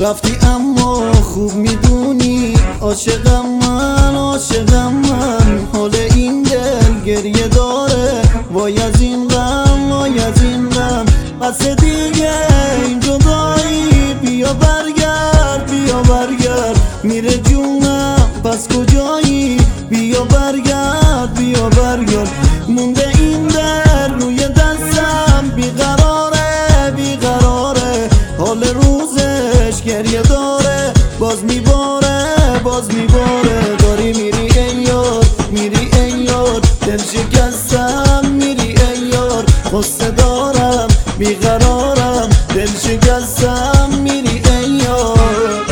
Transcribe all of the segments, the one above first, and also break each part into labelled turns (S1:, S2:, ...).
S1: رفتی اما خوب میدونی عاشقم من، عاشقم من. حال این دل گریه داره، وای از این غم، وای از این غم. پس دیگه این جدایی، بیا برگرد، بیا برگرد. میره جونم پس کجایی؟ بیا برگرد، بیا برگرد. مونده این در روی دستم، بیقراره، بیقراره. حال روزش گریه داره، باز میباره، باز میباره. داری میری ای یار، میری ای یار. دل شکستم میری ای یار. غصه دارم بیقرارم، دل شکستم میری ای یار.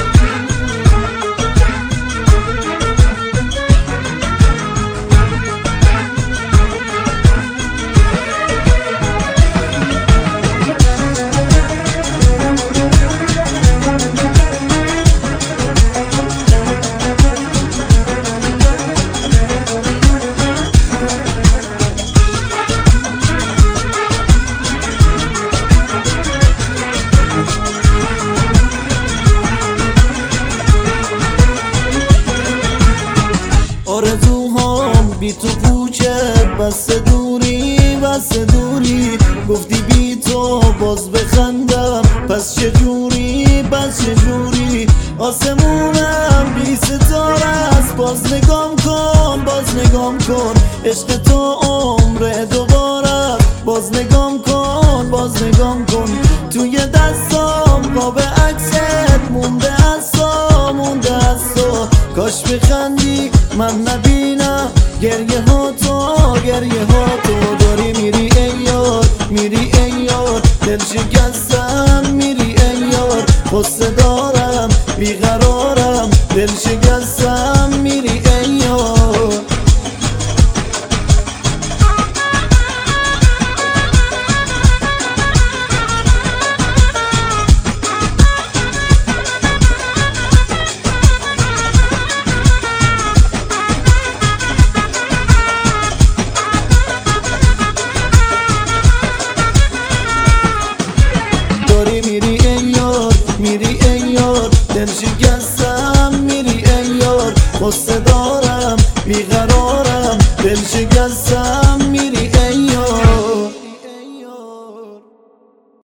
S1: آرزوهام بی تو پوچه، بس دوری، بس دوری. گفتی بی تو باز بخندم، پس چجوری، پس چجوری. آسمونم بی ستاره است، باز نگام کن، باز نگام کن. عشق تو عمر دوباره، باز نگام کن، باز نگام کن. توی دستام قاب عکست مونده از تو، مونده از تو. کاش بخندی من نبینم گریه ها تو، گریه ها تو. داری میری ای یار، میری ای یار. دل شکستم میری ای یار. غصه دارم بیقرارم، دل شکستم میری ای یار. میری ای یار. دل شکستم میری ای یار. غصه دارم بیقرارم، دل شکستم